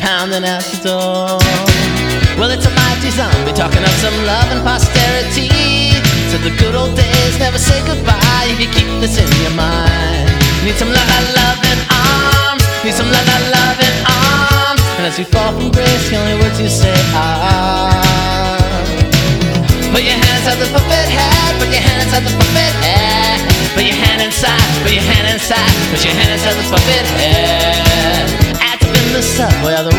pounding at the door. Well, it's a mighty zombie talking of some love and posterity. So the good old days never say goodbye if you keep this in your mind. Need some loving arms, need some loving arms. And as you fall from grace, the only words you say are, put your hand inside the puppet head, put your hand inside the puppet head, put your hand inside, put your hand inside, put your hand inside the puppet head. Active in the subway,